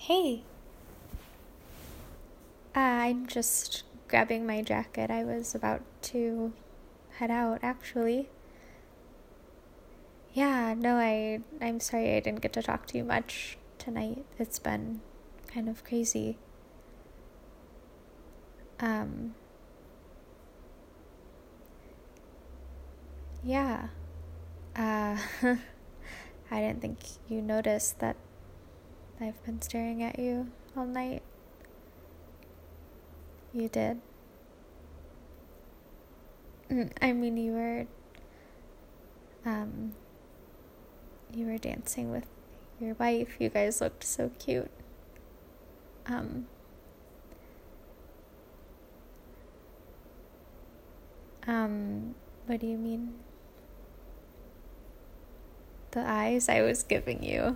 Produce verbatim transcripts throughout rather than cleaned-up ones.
Hey, uh, I'm just grabbing my jacket. I was about to head out, actually. Yeah, no, I I'm sorry I didn't get to talk to you much tonight. It's been kind of crazy. Um, yeah. Uh, I didn't think you noticed that I've been staring at you all night. You did? Mm, I mean, you were, um, you were dancing with your wife. You guys looked so cute. Um, um, what do you mean? The eyes I was giving you.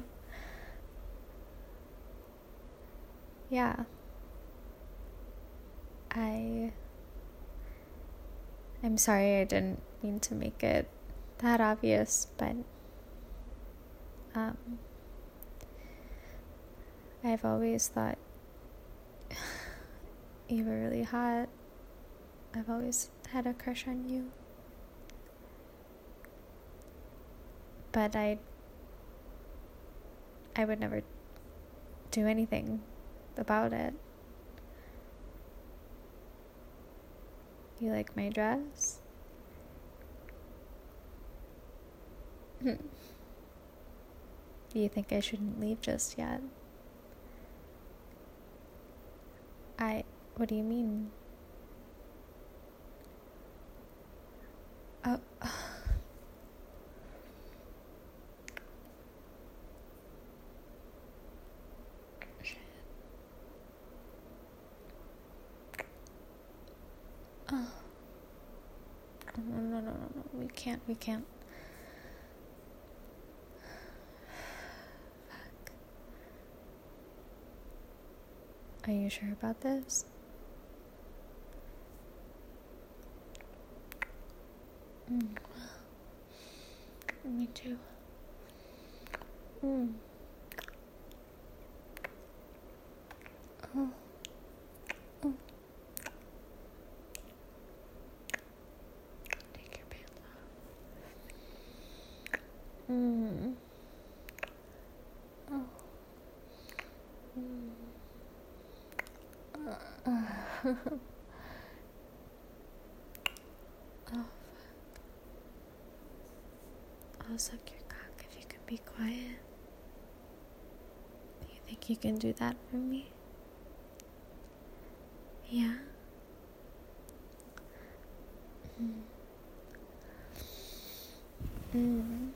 Yeah. I I'm sorry I didn't mean to make it that obvious, but um I've always thought you were really hot. I've always had a crush on you. But I I would never do anything about it. You like my dress? Do you think I shouldn't leave just yet? I what do you mean? Oh. Shit. Oh. No, no, no, no, no. We can't, we can't. Fuck. Are you sure about this? Mm. Me too. Mm. Oh. Oh. Take your pants off. Mm. Oh. Mm. Uh. Oh, fuck. I'll suck your cock if you can be quiet. Do you think you can do that for me? Yeah? Mm. Mm.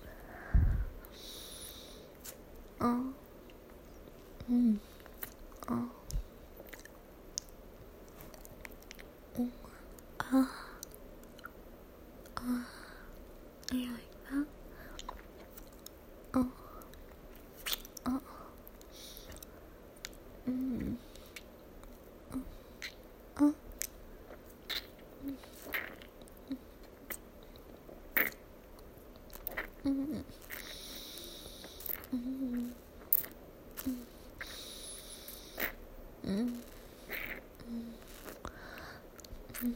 Oh. Mm. Oh. Oh. Ah. Ah. You like that? Oh. Oh. Mm. Oh. Oh. Mm. Mm. Mm. Mm.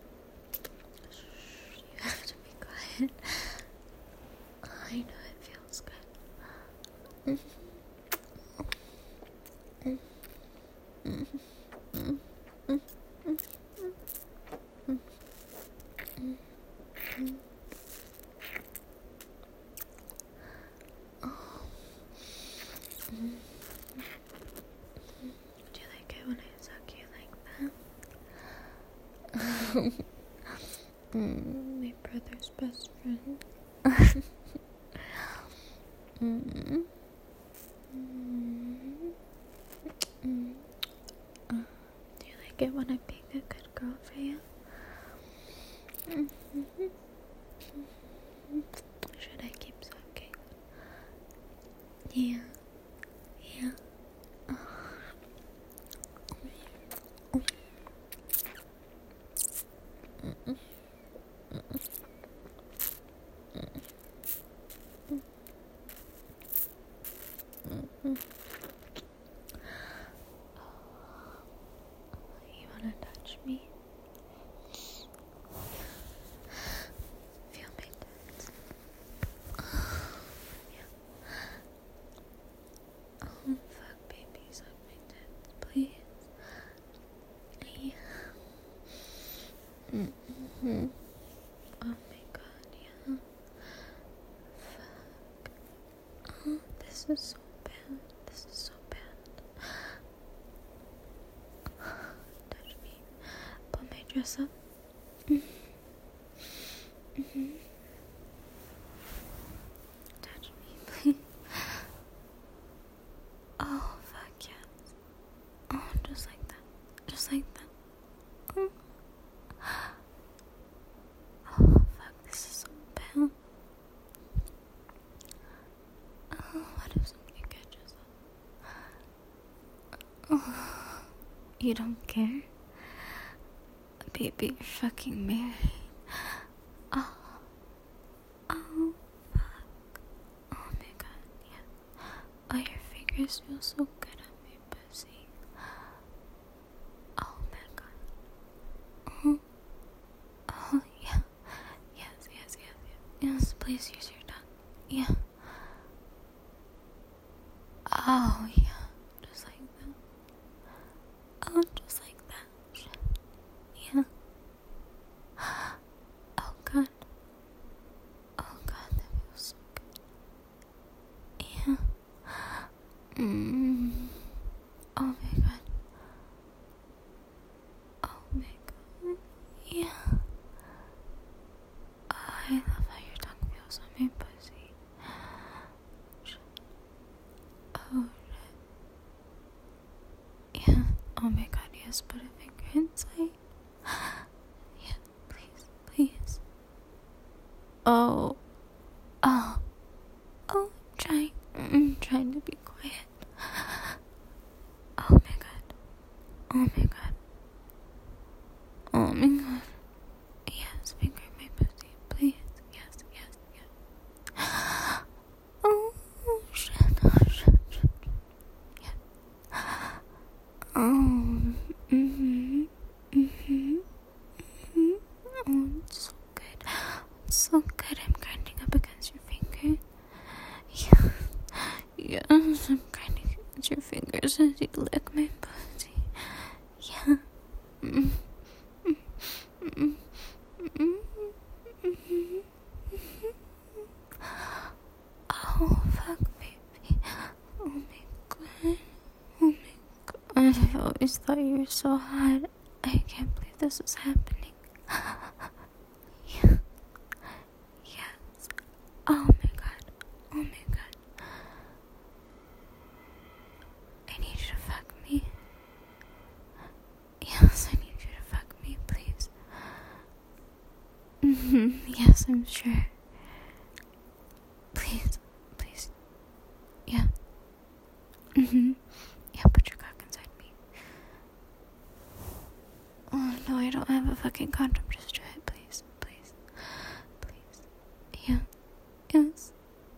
You have to be quiet. I know it feels good. Mm. Mm. Mm. Mm. Mm. Mm. Mm. Mm. Oh. Mm. Do you like it when I suck you like that? Mm, my brother's best friend. mm. Mm. Mm. Uh, do you like it when I'm being a good girl for you? Mm-hmm. Should I keep sucking? Yeah. Yeah. Mm-mm. Mm-mm. Dress up. Mm-hmm. Touch me, please. Oh, fuck yes. Oh, just like that. Just like that. Mm. Oh, fuck, this is so bad. Oh, what if somebody catches up? Oh, you don't care? Baby, you're fucking married. Oh. Oh, fuck. Oh my god, yeah. Oh, your fingers feel so good on me, pussy. Oh my god. Oh, oh yeah. Yes, yes, yes, yes. Yes, please use your tongue. Yeah. Oh, yeah. Just like that. Oh, just like that. Yeah. Oh god. Oh god, that feels so good. Yeah. Mm. Oh my god. Oh my god. Yeah. Oh, I love how your tongue feels on my pussy. Oh shit. Yeah. Oh my god, yes, put a finger inside. Yeah, please, please. Oh. Oh. Oh, trying. I'm trying to be quiet. Oh my god. Oh my god. Oh my god. Yes, finger my pussy, please. Yes, yes, yes. Oh, shit. Oh, shit, shit. Yeah. Oh. Mm-hmm. Mm-hmm. Mm-hmm. Oh, it's so good. It's so good. I'm grinding up against your finger. Yeah. Yes, I'm grinding against your fingers as you lick my pussy. Yeah. Mm-hmm. Mm-hmm. Mm-hmm. Oh, fuck, baby. Oh my god. Oh my god. I've always thought you were so hot. I can't believe this is happening. Yeah. Yes. Oh my god. Oh my god. I need you to fuck me. Yes, I need you to fuck me, please. Mm-hmm. Yes, I'm sure. Please. Please. Yeah. Mm-hmm. Yeah, put your cock inside me. Oh, no, I don't have a fucking condom. Just do it, please. Please. Please. Yeah. Yes.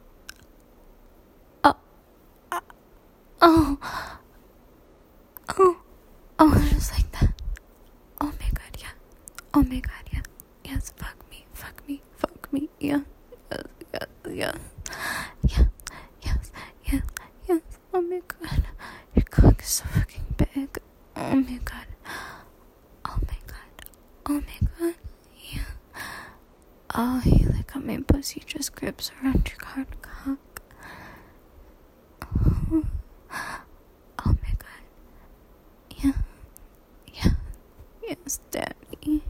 Oh. Uh, oh. Oh. Oh, just like that. Oh my god, yeah. Oh my god, yeah. Yes, fuck me. Fuck me. Fuck me. Yeah. Yes, yes, yes. Yeah. Yes, yes, yes. Oh my god. Your cock is so fucking big. Oh my god. Oh my god. Oh my god. Yeah. Oh, you like how my pussy just grips around your hard cock. Oh. Oh my god. Yeah. Yeah. Yes, daddy.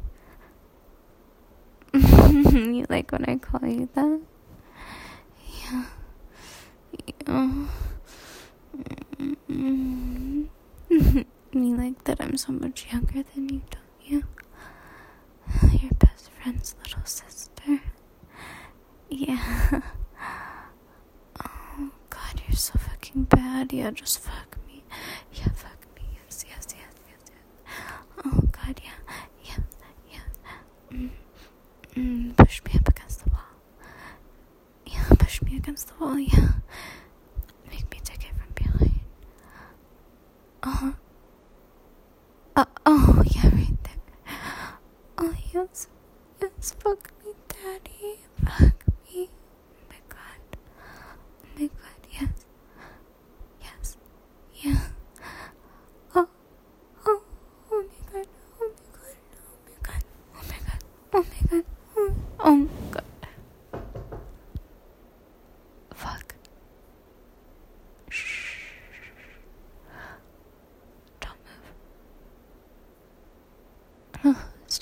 You like when I call you that? Yeah. Yeah. Mm-hmm. You like that I'm so much younger than you, don't you? Your best friend's little sister. Yeah. Oh god, you're so fucking bad. Yeah, just fuck me. Yeah, fuck me. Yes, yes, yes, yes, yes. Oh god, yeah. Yeah, yeah. Mm. Mm, push me up against the wall. Yeah, push me against the wall, yeah. Make me take it from behind. Uh-huh. Uh, oh, yeah, right there. Oh, yes. Yes, fuck me, daddy. Fuck me. Oh my god. Oh my god, yes. Yes. Yeah. Oh. Oh. Oh my god. Oh my god. Oh my god. Oh my god. Oh my god. Oh, oh my god. Fuck. Shh. Don't move. Oh, it's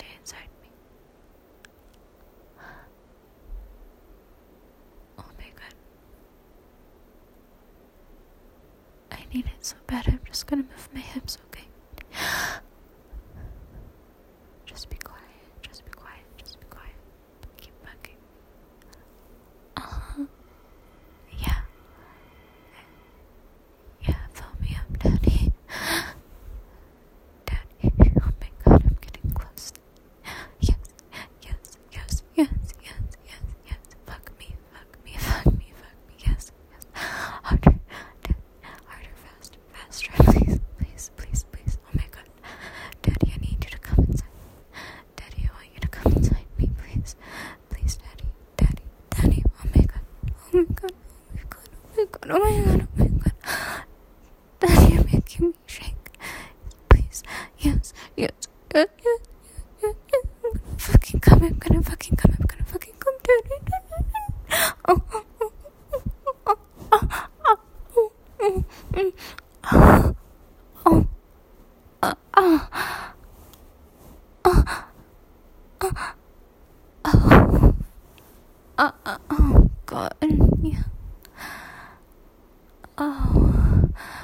so bad. I'm just gonna move my hips, okay? Just be quiet. Just be quiet. Just be quiet. Keep bugging. Uh-huh. Yeah. Yeah, fill me up, Daddy. Daddy. Oh my god, I'm getting close. Yes, yes, yes, yes, yes, yes, yes. Fuck me, fuck me, fuck me, fuck me. Yes, yes. Harder, Daddy. Harder, faster, faster. Please, please, please, please. Oh my god. Daddy, I need you to come inside. Daddy, I want you to come inside me, please. Please, Daddy. Daddy, Daddy. Oh my god. Oh my god. Oh my god. Oh my god. Oh my god. Oh my god. Daddy, you're making me shake. Please. Yes. Yes. Yes. Yes. Yes. Yes. I'm gonna fucking come. I'm gonna fucking come. I'm gonna fucking come, Daddy. Oh. Oh. Oh. Oh. Oh. Oh. Oh. Oh. Oh. Uh, uh, uh, uh, oh, uh, uh, oh, God, yeah, oh,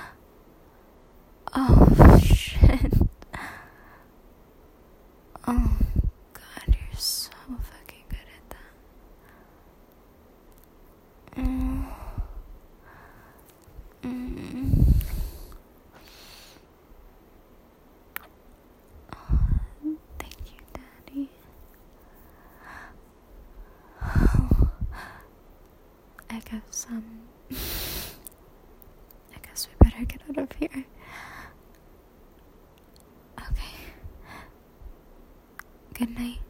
oh, shit, oh, God, you're so fucking good at that, mm, mm. Thank you, Daddy. Oh, I guess, um, I guess we better get out of here. Okay. Good night.